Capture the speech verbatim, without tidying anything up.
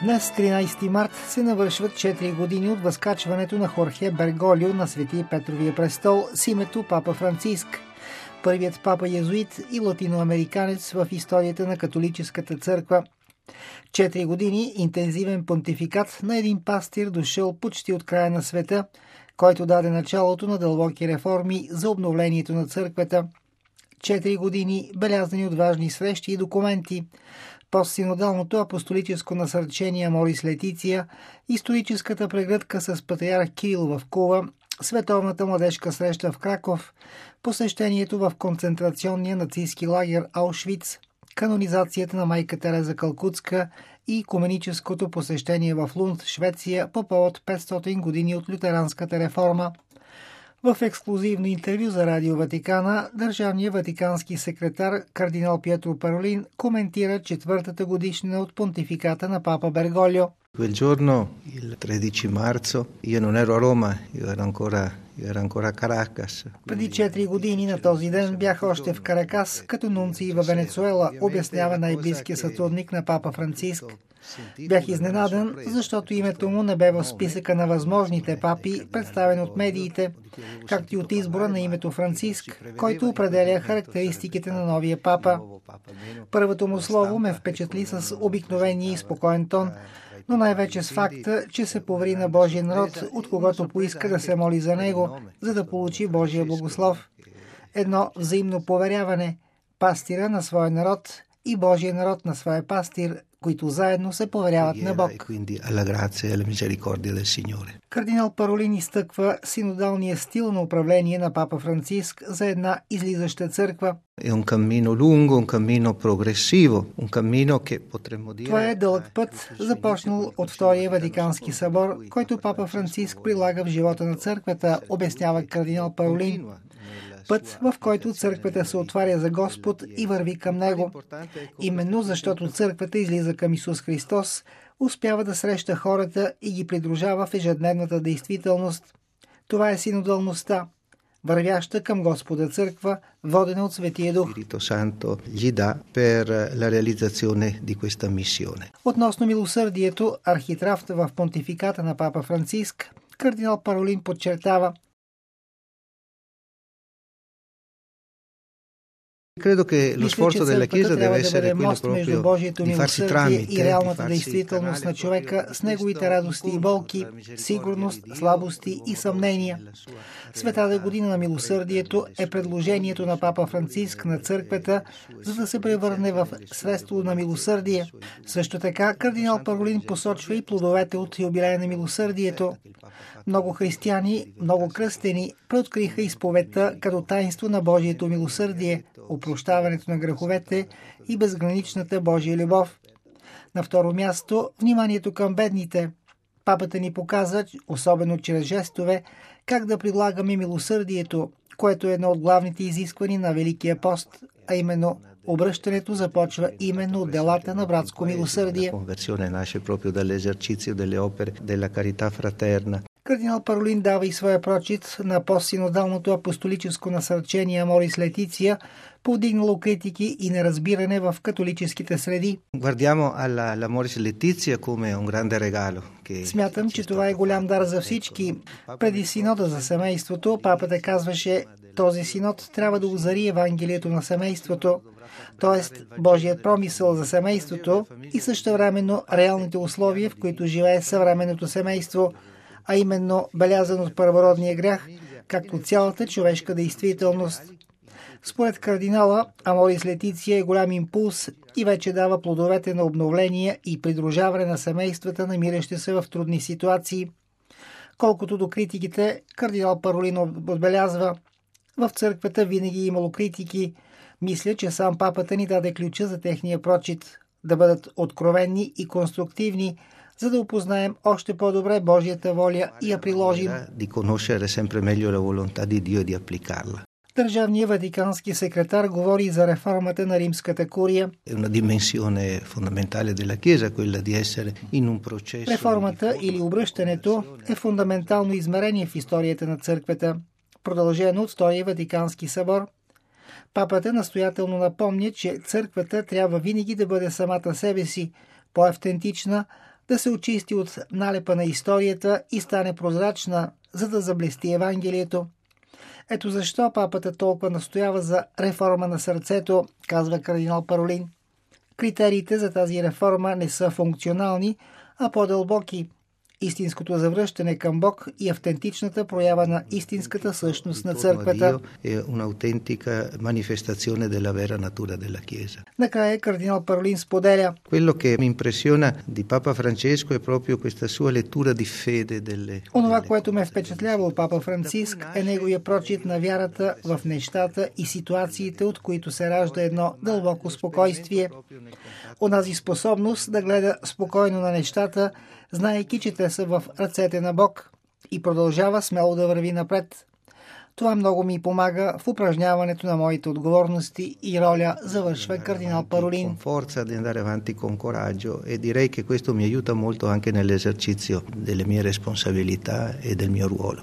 Днес, тринайсети март, се навършват четири години от възкачването на Хорхе Берголио на Свети Петровия престол с името Папа Франциск, първият папа езуит и латиноамериканец в историята на католическата църква. Четири години интензивен понтификат на един пастир, дошъл почти от края на света, който даде началото на дълбоки реформи за обновлението на църквата. Четири години белязани от важни срещи и документи. Постсинодалното апостолическо насърчение Аморис Летиция, историческата прегръдка с патриарх Кирил в Кула, световната младежка среща в Краков, посещението в концентрационния нацистски лагер Аушвиц, канонизацията на майка Тереза Калкутска и икуменическото посещение в Лунд, Швеция, по повод петстотин години от лютеранската реформа. В ексклузивно интервю за Радио Ватикана, държавният ватикански секретар кардинал Пиетро Паролин коментира четвъртата годишнина от понтификата на папа Берголио. Quel giorno, il tredici marzo, io non ero a Roma, io ero ancora, io ero ancora a Caracas. Преди четири години на този ден бях още в Каракас, като нунций във Венецуела, обяснява най-близкият сътрудник на папа Франциск. Бях изненадан, защото името му не бе в списъка на възможните папи, представен от медиите, както и от избора на името Франциск, който определя характеристиките на новия папа. Първото му слово ме впечатли с обикновения и спокоен тон, но най-вече с факта, че се повери на Божия народ, от когото поиска да се моли за него, за да получи Божия благослов. Едно взаимно поверяване, пастира на своя народ и Божия народ на своя пастир, които заедно се поверяват на Бог. Кардинал Паролин изтъква синодалния стил на управление на папа Франциск за една излизаща църква. Това е дълъг път, започнал от Втория Ватикански събор, който папа Франциск прилага в живота на църквата, обяснява кардинал Паролин. Път, в който църквата се отваря за Господ и върви към Него. Именно защото църквата излиза към Исус Христос, успява да среща хората и ги придружава в ежедневната действителност. Това е синодалността, вървяща към Господа църква, водена от Светия Дух. Относно милосърдието, архитрафт в понтификата на папа Франциск, кардинал Паролин подчертава: Credo che lo sforzo della Chiesa deve essere quello proprio di farsi tramite и реалната действителност на човека с неговите радости и болки, сигурност, слабости и съмнения. Светата година на милосърдието е предложението на папа Франциск на църквата, за да се превърне в средство на милосърдие. Също така кардинал Паролин посочва и плодовете от юбилея на милосърдието. Много християни, много кръстени преоткриха изповедта като таинство на Божието милосърдие, опрощаването на греховете и безграничната Божия любов. На второ място, вниманието към бедните. Папата ни показа, особено чрез жестове, как да прилагаме милосърдието, което е едно от главните изисквания на Великия пост, а именно обръщането започва именно от делата на братско милосърдие. Кардинал Паролин дава и своя прочит на постсинодалното апостолическо насърчение Аморис Летиция, повдигнало критики и неразбиране в католическите среди. Смятам, че това е голям дар за всички. Преди синода за семейството, папата казваше: този синод трябва да озари Евангелието на семейството, т.е. Божият промисъл за семейството и същевременно реалните условия, в които живее съвременното семейство, а именно белязан от първородния грях, както цялата човешка действителност. Според кардинала, Аморис Летиция е голям импулс и вече дава плодовете на обновление и придружаване на семействата, намиращи се в трудни ситуации. Колкото до критиките, кардинал Паролин отбелязва: в църквата винаги е имало критики. Мисля, че сам папата ни даде ключа за техния прочит, да бъдат откровенни и конструктивни, за да опознаем още по-добре Божията воля и я приложим. Държавният ватикански секретар говори за реформата на римската курия. Реформата или обръщането е фундаментално измерение в историята на църквата, продължено от Втория Ватикански събор. Папата настоятелно напомня, че църквата трябва винаги да бъде самата себе си, по-автентична, да се очисти от налепа на историята и стане прозрачна, за да заблести Евангелието. Ето защо папата толкова настоява за реформа на сърцето, казва кардинал Паролин. Критериите за тази реформа не са функционални, а по-дълбоки. Истинското завръщане към Бог и автентичната проява на истинската същност на църквата. Накрая кардинал Паролин споделя: онова, което ме впечатлява от папа Франциск, е неговия прочит на вярата в нещата и ситуациите, от които се ражда едно дълбоко спокойствие. Онази способност да гледа спокойно на нещата, знаейки, че те са в ръцете на Бог, и продължава смело да върви напред. Това много ми помага в упражняването на моите отговорности и роля, завършва кардинал Паролин. Forza di andare avanti con coraggio e direi che questo mi aiuta molto anche nell'esercizio delle mie responsabilità e del mio ruolo.